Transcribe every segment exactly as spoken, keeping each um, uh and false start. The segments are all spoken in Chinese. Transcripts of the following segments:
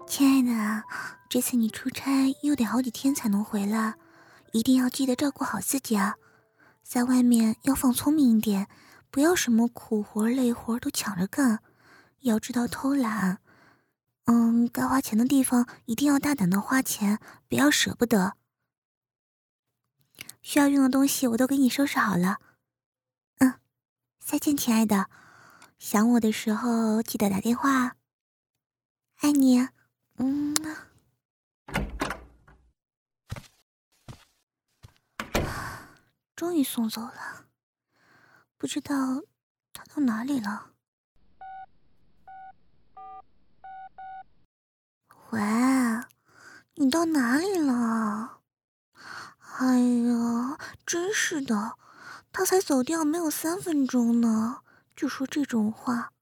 亲爱的，这次你出差又得好几天才能回来，一定要记得照顾好自己啊！在外面要放聪明一点，不要什么苦活累活都抢着干，要知道偷懒。嗯，该花钱的地方一定要大胆的花钱，不要舍不得。需要用的东西我都给你收拾好了。嗯，再见，亲爱的。想我的时候记得打电话。爱你。嗯。终于送走了，不知道他到哪里了。喂，你到哪里了？哎呀，真是的，他才走掉没有三分钟呢，就说这种话。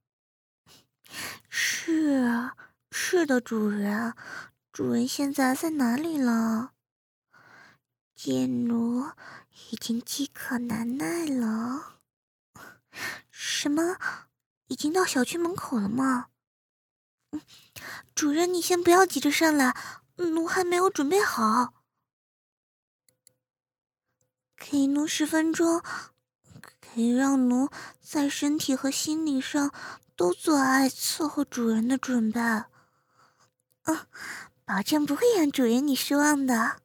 是啊，是的，主人，主人现在在哪里了？贱奴已经饥渴难耐了。什么？已经到小区门口了吗？嗯，主人，你先不要急着上来，奴还没有准备好。给奴十分钟，可以让奴在身体和心理上都做爱伺候主人的准备。嗯，保证不会让主人你失望的。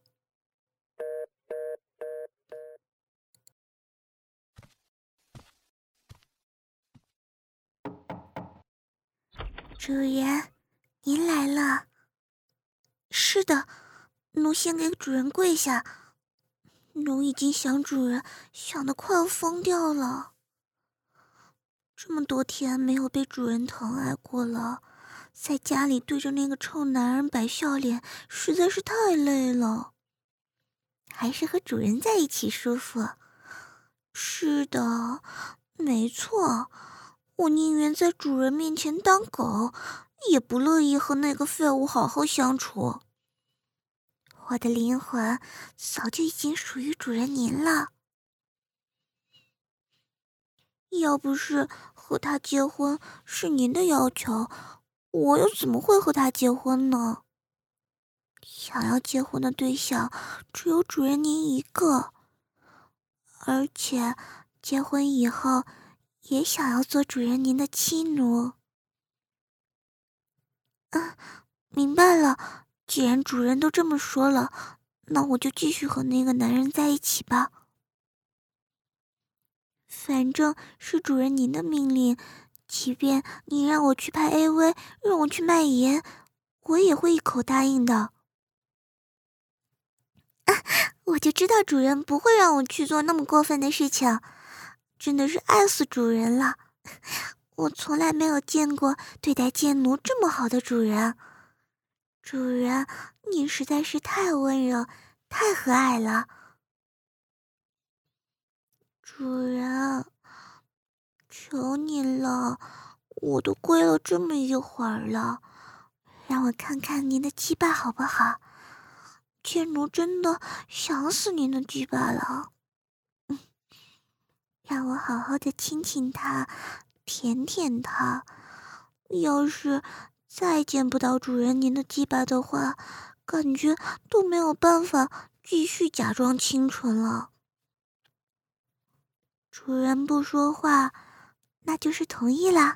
主人，您来了。是的，奴先给主人跪下。奴已经想主人想得快要疯掉了。这么多天没有被主人疼爱过了，在家里对着那个臭男人摆笑脸实在是太累了，还是和主人在一起舒服。是的，没错，我宁愿在主人面前当狗，也不乐意和那个废物好好相处。我的灵魂早就已经属于主人您了。要不是和他结婚是您的要求，我又怎么会和他结婚呢？想要结婚的对象只有主人您一个，而且结婚以后也想要做主人您的妻奴。嗯，明白了，既然主人都这么说了，那我就继续和那个男人在一起吧。反正是主人您的命令，即便你让我去拍 A V， 让我去卖淫，我也会一口答应的。啊，我就知道主人不会让我去做那么过分的事情，真的是爱死主人了。我从来没有见过对待贱奴这么好的主人。主人，你实在是太温柔，太和蔼了。主人，求你了，我都跪了这么一会儿了，让我看看您的鸡巴好不好？贱奴真的想死您的鸡巴了。嗯，让我好好的亲亲它，舔舔它。要是再见不到主人您的鸡巴的话，感觉都没有办法继续假装清纯了。主人不说话，那就是同意啦。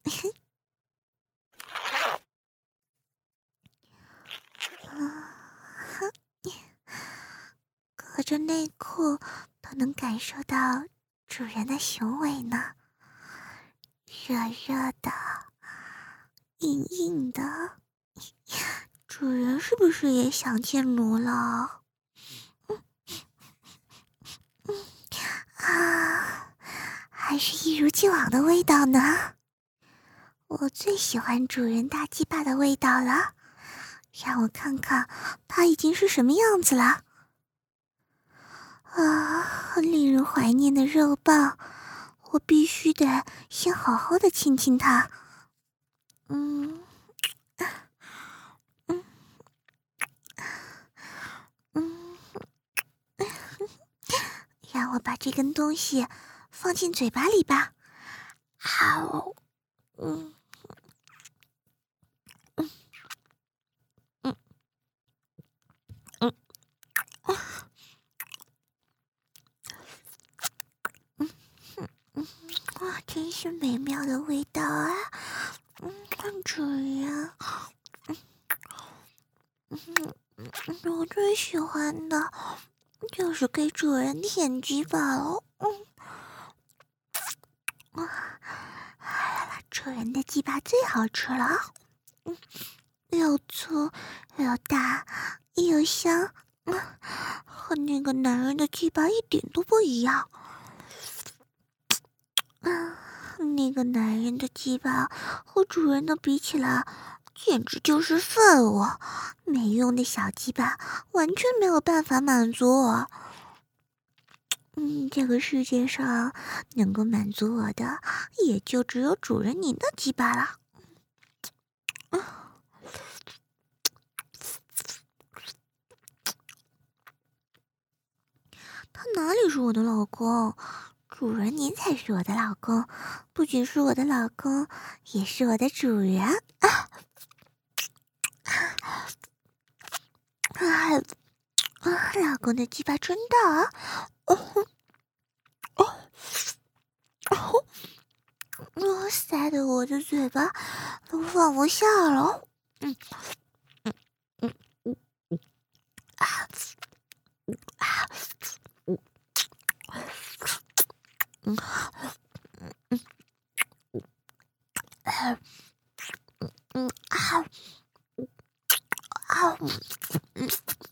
隔着内裤都能感受到主人的雄伟呢，热热的，硬硬的。主人是不是也想见奴了？嗯嗯啊，还是一如既往的味道呢。我最喜欢主人大鸡巴的味道了，让我看看它已经是什么样子了。啊，令人怀念的肉棒，我必须得先好好的亲亲它。嗯，嗯，嗯，让我把这根东西放进嘴巴里吧。好，嗯，嗯， 真是美妙的味道啊！嗯，主人，嗯嗯，我最喜欢的就是给主人舔鸡巴了。嗯，啊，哎呀，主人的鸡巴最好吃了。嗯，又粗又大又香，嗯，和那个男人的鸡巴一点都不一样。啊，那个男人的鸡巴和主人的比起来，简直就是废物，没用的小鸡巴完全没有办法满足我。嗯，这个世界上能够满足我的，也就只有主人您的鸡巴了。他哪里是我的老公？主人您才是我的老公，不仅是我的老公，也是我的主人。啊啊啊！老公的鸡巴真大啊！哦哦哦！哦，塞得我的嘴巴都放不下了。嗯嗯嗯嗯嗯啊啊嗯嗯嗯嗯嗯啊啊嗯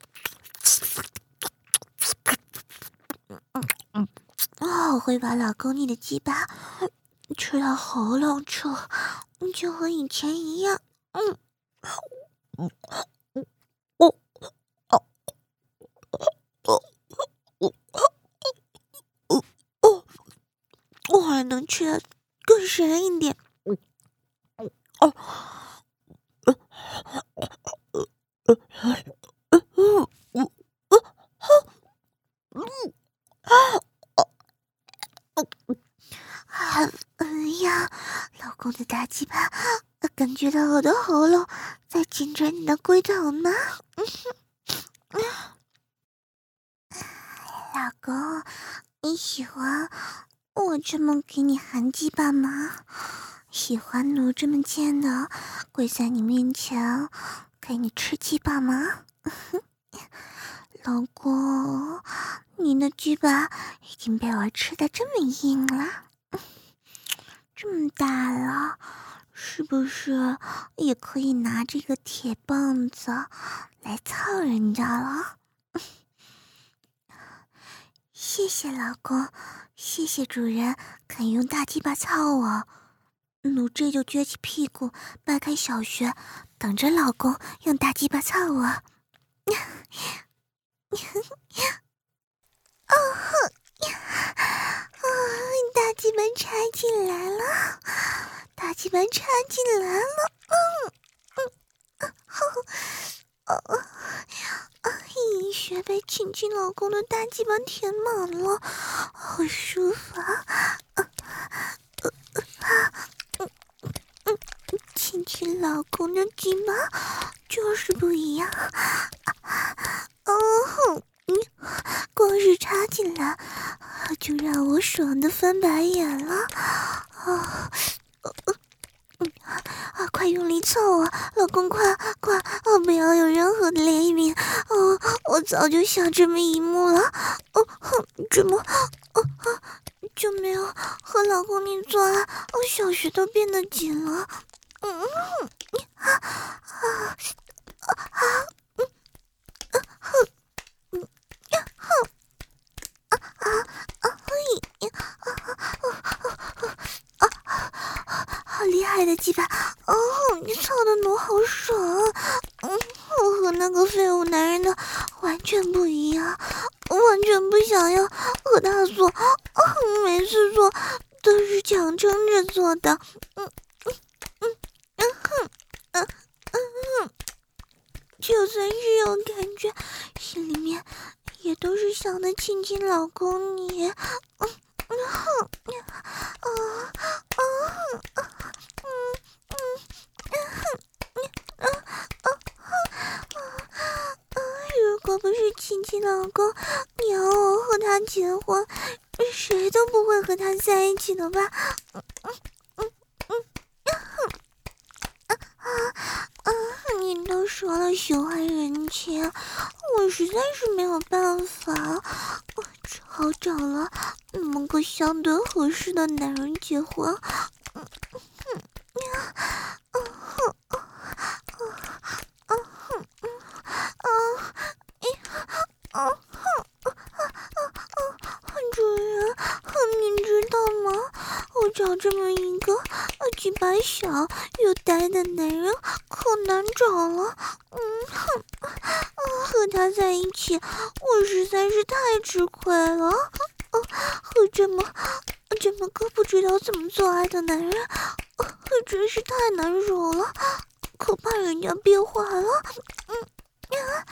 嗯啊！我会把老公你的鸡巴吃到喉咙处，就和以前一样。嗯嗯嗯哦哦哦哦哦哦，我还能吃的更深一点。嗯嗯哦呃呃呃呃呃呃呃啊！哎呀，老公的大鸡巴，感觉到我的喉咙在紧着你的龟头呢。嗯哼，老公，你喜欢我这么给你含鸡巴吗？喜欢奴这么贱的跪在你面前给你吃鸡巴吗？老公，你的鸡巴已经被我吃的这么硬了，这么大了，是不是也可以拿这个铁棒子来操人家了？谢谢老公，谢谢主人肯用大鸡巴操我。奴这就撅起屁股，掰开小穴，等着老公用大鸡巴操我。哦哼，啊，大鸡巴插进来了，大鸡巴插进来了，嗯嗯嗯，好，哦啊，一穴被亲亲老公的大鸡巴填满了，好舒服啊！啊呃啊嗯嗯，亲亲老公的鸡巴就是不一样，哦哼，嗯，光是插进来就让我爽的翻白眼了，啊，呃呃嗯啊，快用力操啊，老公快快啊，不要有任何的怜悯，哦，我早就想这么一幕了，哦哼，怎么，哦啊，就没有和老公你做爱，我小穴都变得紧了，嗯嗯，啊啊啊，嗯啊哼，嗯呀哼。啊啊！嘿！啊啊啊！好厉害的鸡巴！哦，你操的奴好爽！嗯，我和那个废物男人的完全不一样，完全不想要和他做。嗯，每次做都是强撑着做的。嗯嗯嗯嗯哼嗯嗯哼，就算是有感觉，心里面也都是想的亲亲老公你。嗯嗯哼，啊啊啊嗯嗯嗯哼嗯啊啊啊啊！如果不是亲亲老公，你要我和他结婚， 谁都不会和他在一起的吧？嗯嗯嗯嗯啊啊！你都说了喜欢人情，我实在是没有办法，我只好找了那么个相对合适的男人结婚。嗯嗯呀，嗯哼，嗯哼，嗯哼，嗯哼，嗯哼。主人，你知道吗？我找这么一个呃鸡巴小又呆的男人可难找了。嗯哼，和他在一起，我实在是太吃亏了。呃，和这么这么个不知道怎么做爱的男人，呃，真是太难受了，可怕人家变坏了。嗯呀。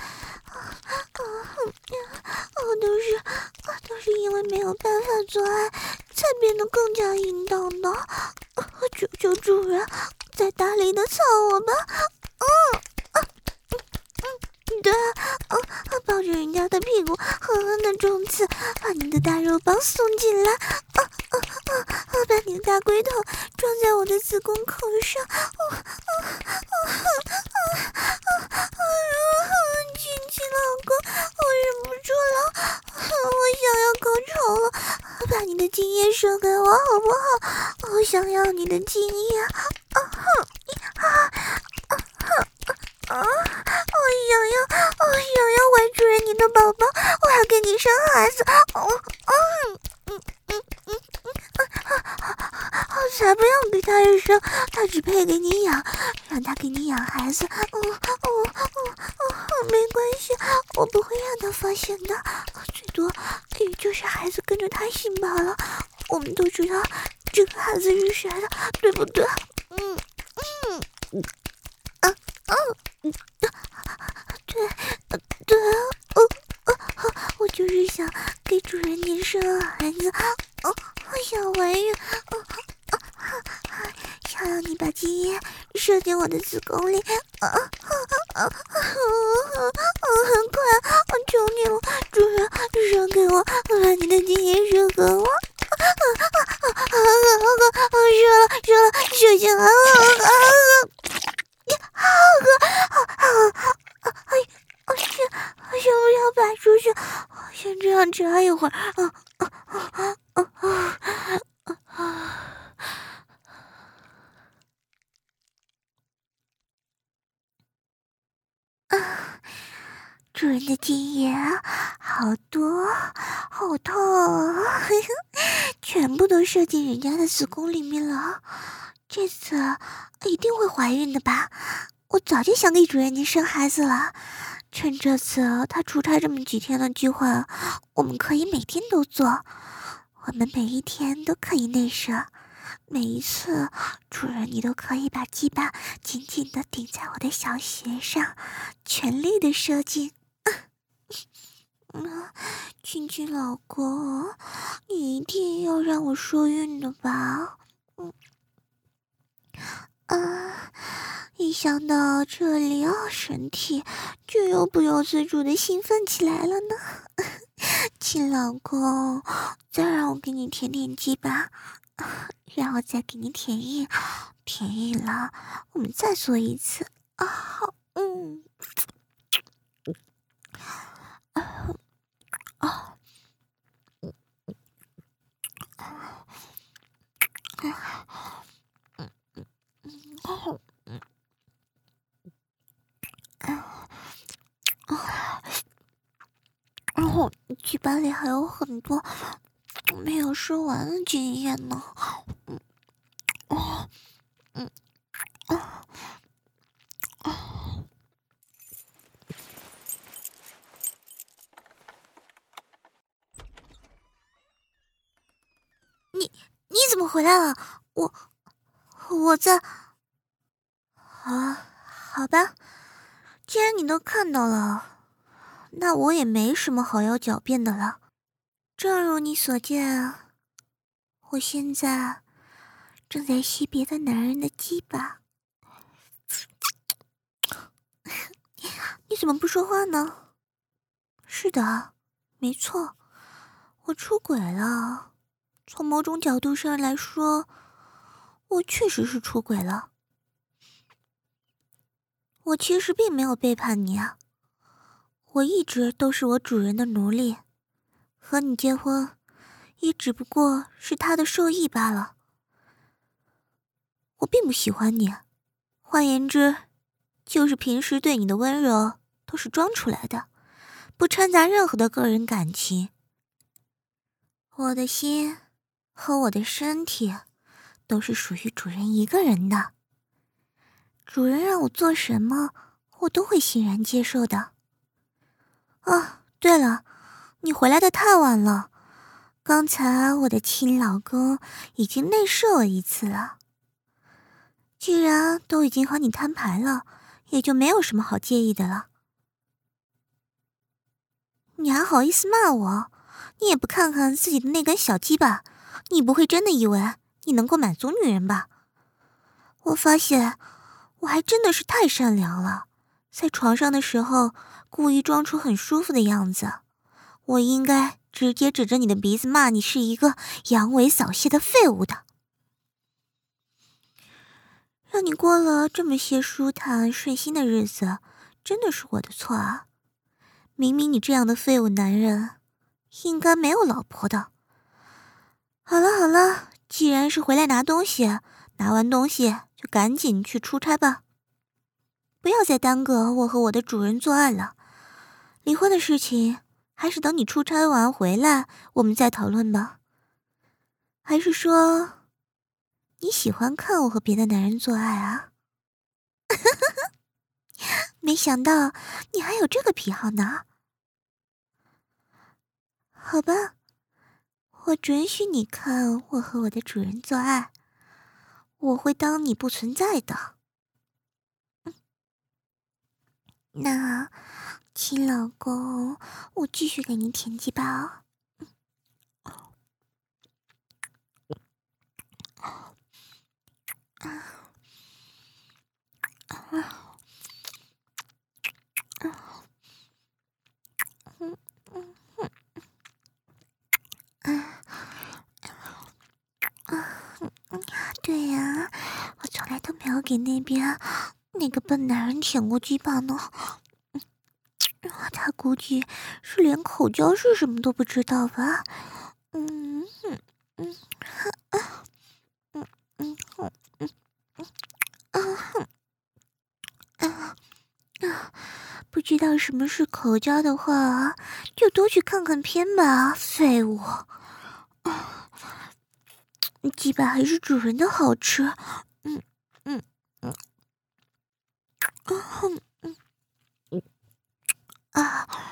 我都是，我都是因为没有办法做爱，才变得更加淫荡的。求求主人，再大力的操我吧！嗯啊嗯，对啊，嗯，抱着人家的屁股，狠狠的冲刺，把你的大肉棒送进来，啊啊啊啊！把你的大龟头装在我的子宫口上，啊啊啊啊啊啊！亲亲老公，我忍不住了，我想要高潮了，把你的精液射给我好不好？我想要你的精液，啊哼，啊啊啊！我想要，我想要怀主人你的宝宝，我要给你生孩子，哦哦嗯嗯嗯嗯，我才不要给他生，他只配给你养，让他给你养孩子，嗯嗯嗯嗯，没关系，我不会让他发现的，最多也就是孩子跟着他姓罢了。我们都知道这个孩子是谁的，对不对？嗯嗯啊啊嗯，对对啊，哦哦，我就是想给主人您生孩子，哦，我想怀孕，哦哦，想让你把精液射进我的子宫里，啊啊啊啊！很快，我求你了，主人，射给我，把你的精液射给我。啊啊啊啊啊！射了，射了，射进来了！啊啊啊啊啊！哎，我先，我先不要摆出去，我先这样扎一会儿。啊啊啊啊啊啊！啊！主人的精液好多，好痛啊！全部都射进人家的子宫里面了。这次一定会怀孕的吧？我早就想给主人您生孩子了。趁这次他出差这么几天的机会，我们可以每天都做，我们每一天都可以内射。每一次，主人你都可以把鸡巴紧紧地顶在我的小穴上，全力的射进。嗯，亲亲老公，你一定要让我受孕的吧？嗯啊，一想到这里啊，身体就又不由自主的兴奋起来了呢。亲老公，再让我给你舔舔鸡巴，然后再给你舔硬，舔硬了，我们再做一次啊！好，嗯，啊啊。然后鸡巴里还有很多没有说完的经验呢。嗯哦嗯啊啊！你你怎么回来了？我我在啊，好吧，既然你都看到了，那我也没什么好要狡辩的了。正如你所见，我现在正在吸别的男人的鸡巴。你怎么不说话呢？是的，没错， 我出轨了。从某种角度上来说，我确实是出轨了。我其实并没有背叛你啊，我一直都是我主人的奴隶，和你结婚，也只不过是他的受益罢了。我并不喜欢你，换言之，就是平时对你的温柔都是装出来的，不掺杂任何的个人感情。我的心和我的身体都是属于主人一个人的，主人让我做什么，我都会欣然接受的。哦，对了，你回来的太晚了，刚才我的亲老公已经内射我一次了。既然都已经和你摊牌了，也就没有什么好介意的了。你还好意思骂我？你也不看看自己的那根小鸡巴，你不会真的以为你能够满足女人吧？我发现我还真的是太善良了，在床上的时候故意装出很舒服的样子。我应该直接指着你的鼻子骂你是一个阳痿扫泄的废物的。让你过了这么些舒坦顺心的日子，真的是我的错啊！明明你这样的废物男人，应该没有老婆的。好了好了，既然是回来拿东西，拿完东西就赶紧去出差吧，不要再耽搁我和我的主人做爱了。离婚的事情，还是等你出差完回来，我们再讨论吧。还是说，你喜欢看我和别的男人做爱啊？没想到你还有这个癖好呢。好吧，我准许你看我和我的主人做爱，我会当你不存在的。嗯、那，亲老公，我继续给你舔鸡巴哦。对呀、啊，我从来都没有给那边那个笨男人舔过鸡巴呢。他估计是连口交是什么都不知道吧？嗯嗯嗯嗯嗯嗯嗯啊啊！不知道什么是口交的话，就多去看看片吧，废物！啊，鸡巴还是主人的好吃。嗯嗯嗯嗯嗯啊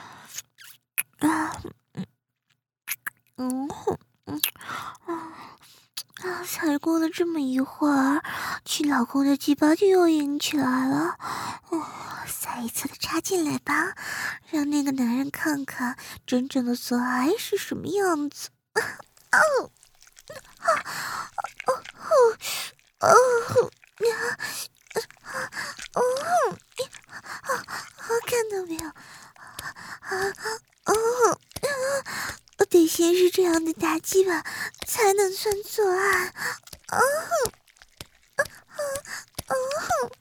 啊嗯嗯嗯啊！啊！才过了这么一会儿，亲老公的鸡巴就又硬起来了。哦，再一次的插进来吧，让那个男人看看真正的做爱是什么样子。哦，啊，哦哦哦，啊哦，啊，看到没有？啊哦，我得先是这样的打击吧，才能算做爱。哦，哦哦哦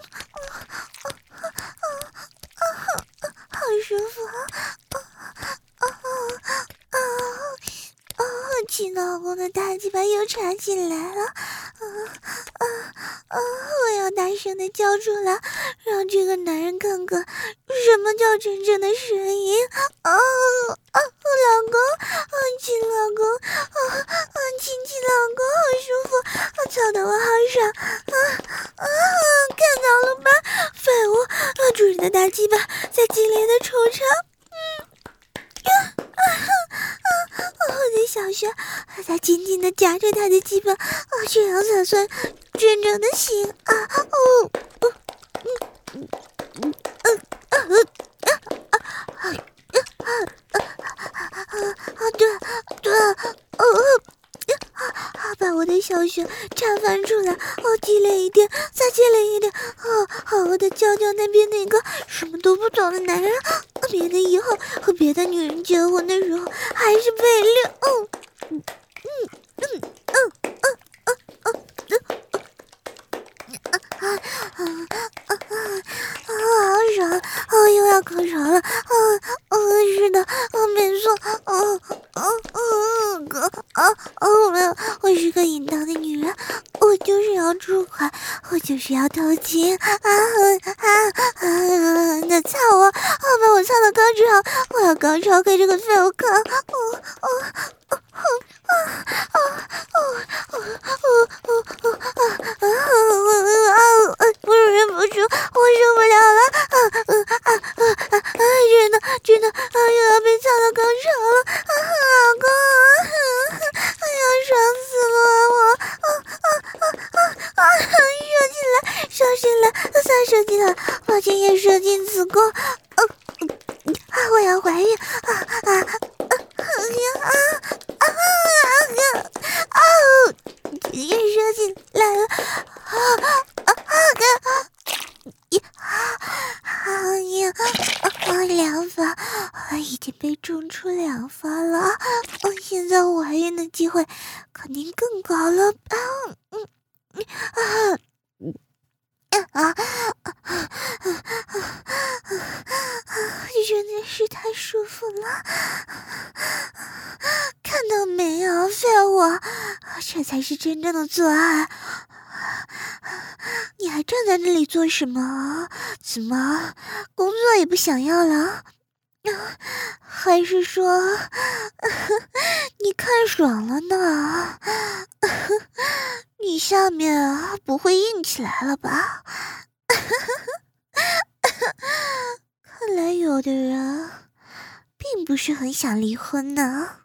哦，好舒服啊！哦哦哦，亲老公的大鸡巴又插进来了。啊啊啊！我要大声的叫出来，让这个男人看看什么叫真正的声音。哦啊，老公，啊，亲老公，啊啊，亲亲老公，好舒服，啊，操得我好爽。啊啊，看到了吧，废物！啊，主人的大鸡巴在激烈的抽插。嗯呀啊啊！我的小穴在紧紧的夹着他的鸡巴，啊，这样才算真正的性啊！哦，嗯嗯嗯嗯嗯啊啊啊啊啊！对对，哦啊，把我的小穴插翻出来，哦，激烈一点，再激烈一点，哦，好好的教教那边那个什么都不懂的男人，别的以后和别的女人结婚的时候还还是被溜。嗯嗯嗯嗯嗯嗯嗯嗯啊啊啊啊！好爽！哦，又要高潮了！啊啊，是的，啊，没错，啊啊啊啊啊！我我是个淫荡的女人，我就是要出轨，我就是要偷情啊啊啊！那操我，啊把我操到高潮，我要高潮给这个废物看！哦哦哦哦啊啊啊啊啊啊啊啊！不忍不住，我受不了了！啊啊啊啊啊！真的真的啊，又要被操到高潮了！啊，老公，哎呀，爽死了我！啊啊啊啊啊！射进来，射进来，再射进来，把精液射进子宫！啊啊！我要怀孕！啊啊啊啊啊啊啊！精液射进来了！啊啊啊！呀啊呀！啊，两发，啊，已经被中出两发了。啊，现在我怀孕的机会肯定更高了吧？嗯嗯啊。啊啊啊啊！真的是太舒服了，看到没有，废物，这才是真正的做爱。你还站在那里做什么？怎么工作也不想要了？还是说你看爽了呢？你下面不会硬起来了吧？看来有的人并不是很想离婚呢。